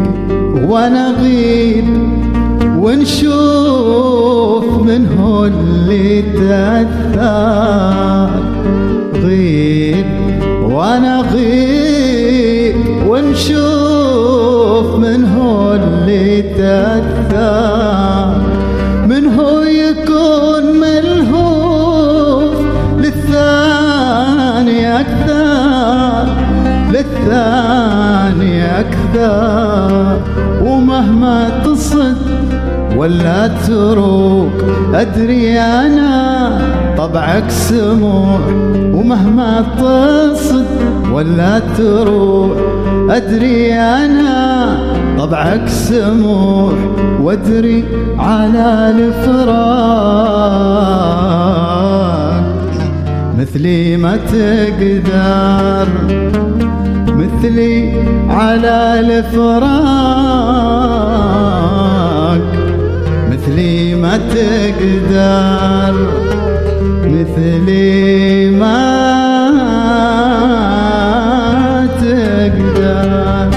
وانا غيب ونشوف من هو اللي تأثر. غيب وانا غيب ونشوف من هو اللي تأثر. من هو يكون ملهوف للثاني أكثر، للثاني أكثر. ومهما تصد ولا تروق أدري أنا طبعك سموح. ومهما تصد ولا تروح أدري أنا طبعك سموح. وأدري على الفراق مثلي ما تقدر، مثلي على الفراق مثلي ما تقدر، مثلي ما تقدر.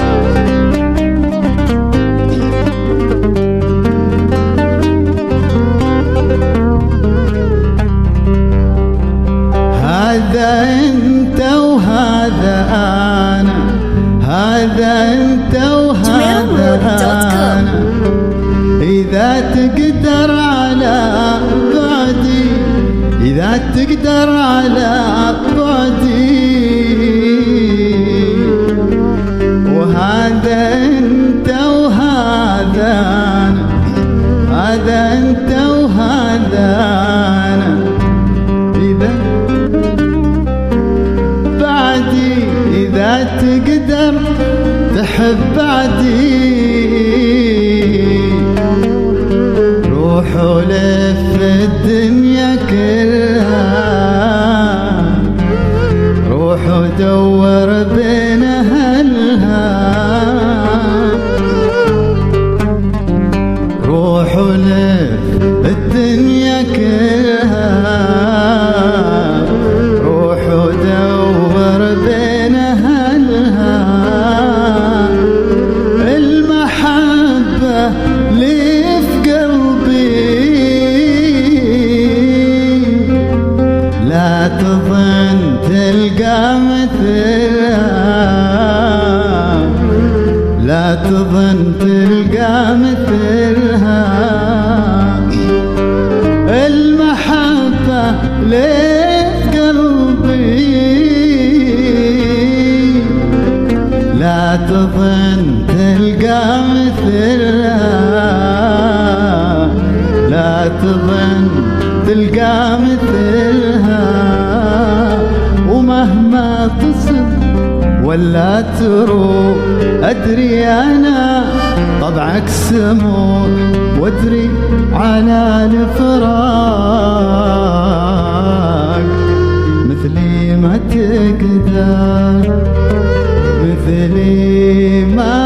هذا انت وهذا انا، هذا انت وهذا انا. اذا تقدر على بعدي، اذا تقدر على بعدي. وهذا انت وهذا انا، هذا انت وهذا انا. اذا بعدي، اذا تقدر تحب بعدي. روح ولف الدنيا كلها، روح ودور بين أهلها. روح ولف الدنيا كلها، روح ودور بين أهلها. المحبة لي في قلبي لا تظن تلقى مثلها، لا تظن تلقى مثلها. المحبة لي في قلبي لا تظن تلقى مثلها، لا تظن تلقى مثلها. ومهما تصد ولا تروح أدري أنا طبعك سموح. وأدري على الفراق مثلي ما تقدر، مثلي ما